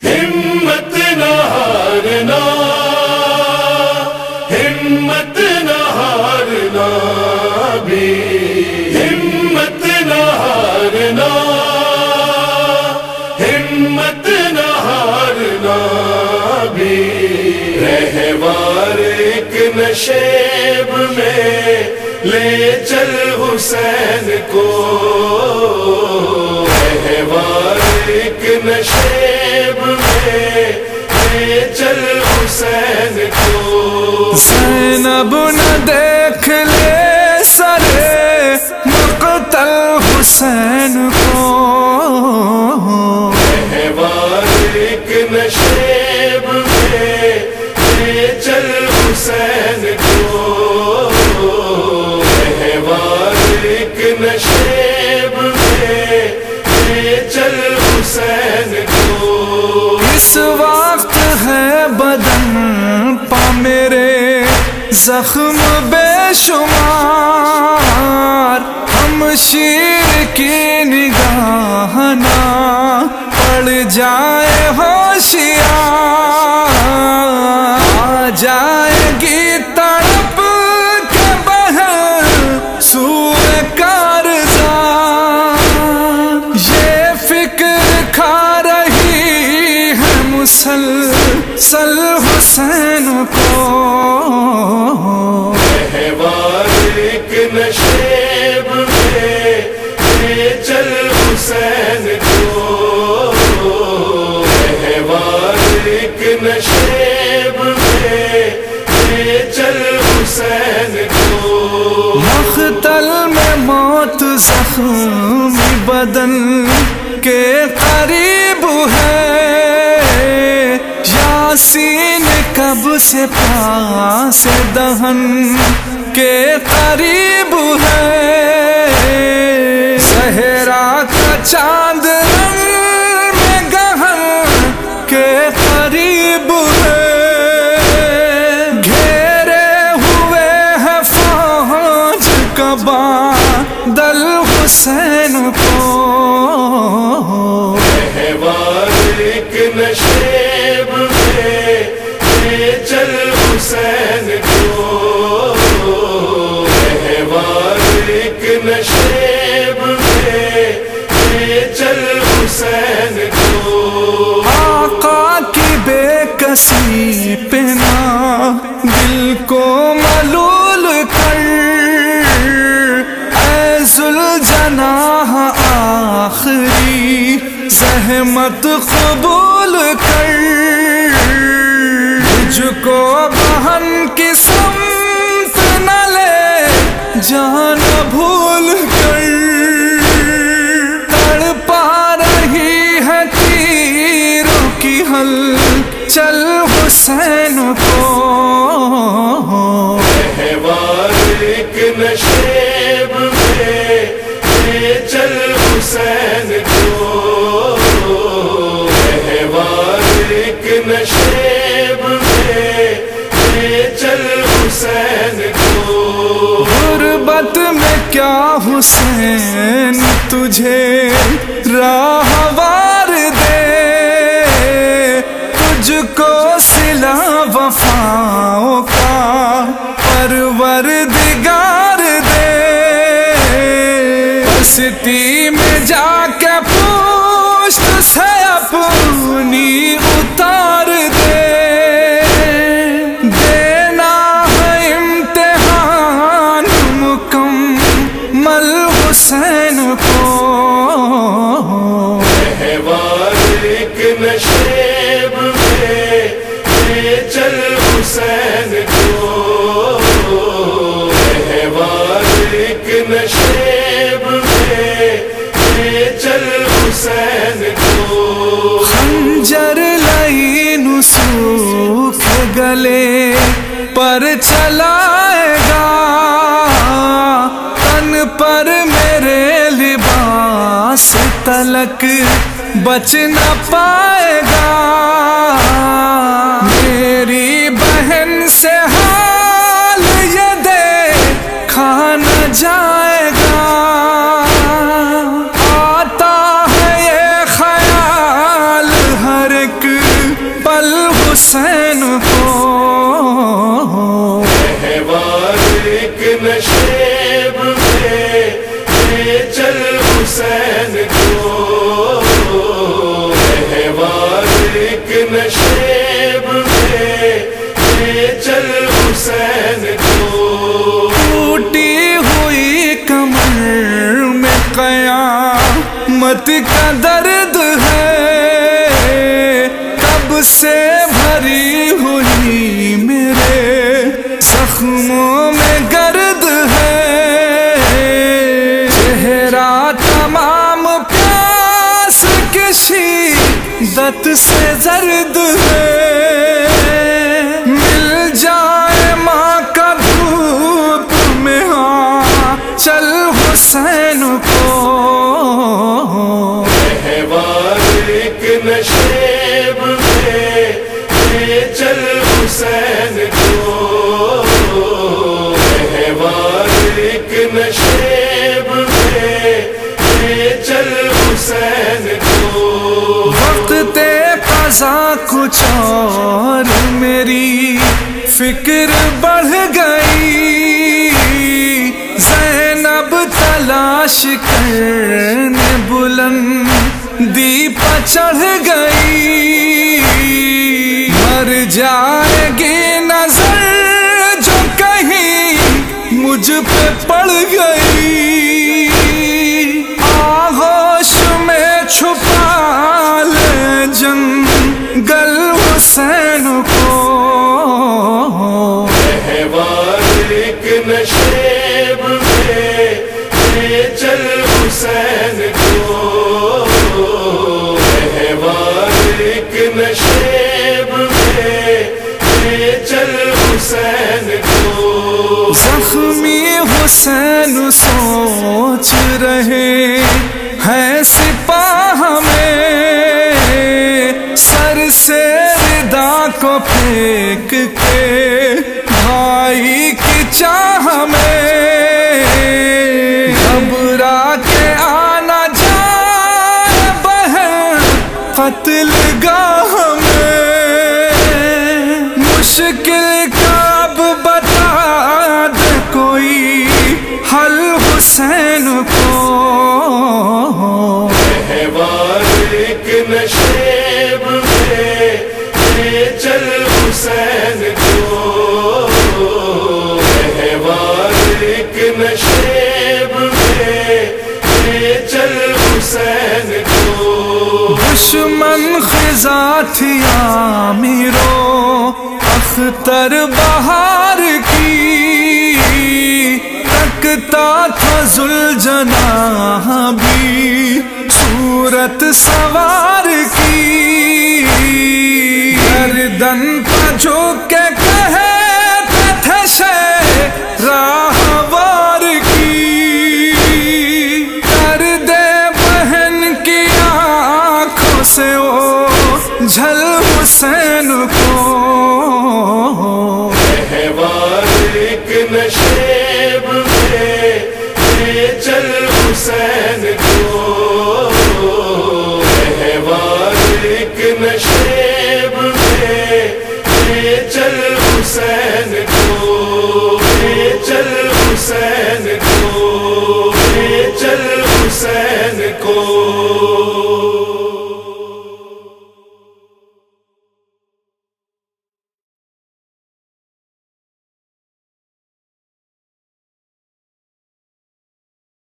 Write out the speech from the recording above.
ہمت نہ ہارنا، ہمت نہ ہارنا بھی، ہمت نہ ہارنا، ہمت نہ ہارنا بھی، رہوار ایک نشیب میں لے چل حسین کو، رہوار ایک نشیب میں لے چل حسین کو، زینب نہ دیکھ لے سرے مقتل حسین کو، رہوار ایک نشیب میں لے چل حسین کو، رہوار ایک نشیب میں لے چل حسین کو، اس وقت ہے بدن پا میرے زخم بے شمار، ہم شیر کی نگاہ نہ پڑ جائے ہوشیار، آ جائے گی تڑپ کے بہر سوئے کارزار، یہ فکر کھا رہی ہے مسلسل حسین کو، رہوار ایک نشیب میں لے چل حسین کو، رہوار ایک نشیب میں لے چل حسین کو، مقتل میں موت زخمی بدن کے قریب ہے، یاسین کب سے پاس دہن کے قریب ہے، صحرا کا چاند رنگ میں گہن کے قریب ہے، گھیرے ہوئے ہے فوج کا بادل حسین کو، رہوار ایک نشیب میں لے چل حسین کو، رہوار ایک نشیب میں لے چل حسین کو، آقا کی بے کسی پہ نہ دل کو ملول کر، اے ذوالجناح آخری زحمت قبول کر، مجھ کو بہن کی سمت نہ لے جانا بھول کر، تڑپا رہی ہے تیروں کی ہلچل حسین کو، رہوار ایک نشیب میں لے چل حسین کو، رہوار ایک نشیب میں لے چل حسین کو، غربت میں کیا حسین تجھے راہوار دے، تجھ کو صلہ وفاؤں کا پروردگار دے، بستی میں جا کے پوشت سے اپنی اتار دے، دینا ہے امتحان مکمل حسین کو، رہوار ایک نشیب میں لے چل حسین کو، رہوار ایک نشیب میں لے چل حسین کو، خنجر لعین سوکھ گلے پر چلائے گا، تن پر میرے لباس تلک بچ نہ پائے گا، میری بہن سے حال یہ دیکھا نہ جائے گا، آتا ہے یہ خیال ہر ایک حسین کو رہوار ایک نشیب میں لے چل حسین کو ٹوٹی ہوئی کمر میں قیامت کا درد ہے کب سے بھری ہوئی میرے زخموں میں گرد ہے چہرہ تمام پیاس کی شدت سے زرد ہے مل جائے ماں کا دھوپ میں ہاں چل حسین کو رہوار ایک نشیب میں لے چل حسین کو رہوار ایک نشیب میں لے چل حسین کو وقت قضا کچھ اور میری فکر بڑھ گئی زینب تلاش کرنے بلندی پہ چڑھ گئی مر جائے گی نظر جو کہیں مجھ پہ پڑ گئی آغوش میں چھپا لے جنگل حسین کو رہوار ایک نشیب میں لے چل حسین کو رہوار ایک نشیب میں لے چل حسین کو زخمی حسین سوچ رہے ہیں سپاہ میں سر سے ردا کو پھینک کے بھائی کی چاہ میں گھبرا کے آنا جائے بہن قتل گاہ میں مشکل کا اب بتا دے کوئی حل حسین کو رہوار ایک نشیب میں لے چل حسین کو رہوار ایک نشیب میں لے چل حسین کو دشمن خزاں تھی عامیرو اختر بہار کی تکتا تھا ذوالجناح بھی صورت سوار کی گردن پہ جھک کے کہتے تھے شہ راہوار کی کر دے بہن کی آنکھوں سے او جھل حسین کو رہوار ایک نشیب میں لے چل حسین کو رہوار ایک نشیب میں لے چل حسین کو لے چل حسین کو لے چل حسین کو